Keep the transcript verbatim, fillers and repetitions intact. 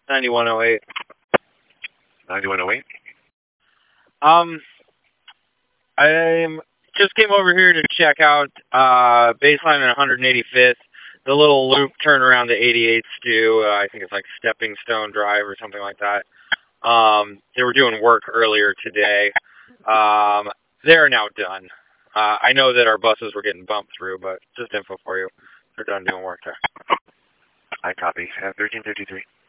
ninety-one oh eight. ninety-one oh eight? Um, I just came over here to check out uh, Baseline and one hundred eighty-fifth. The little loop turn around to eighty-eighth Stew. Uh, I think it's like Stepping Stone Drive or something like that. Um, they were doing work earlier today. Um, they're now done. Uh, I know that our buses were getting bumped through, but just info for you. They're done doing work there. I copy. Uh, thirteen fifty-three.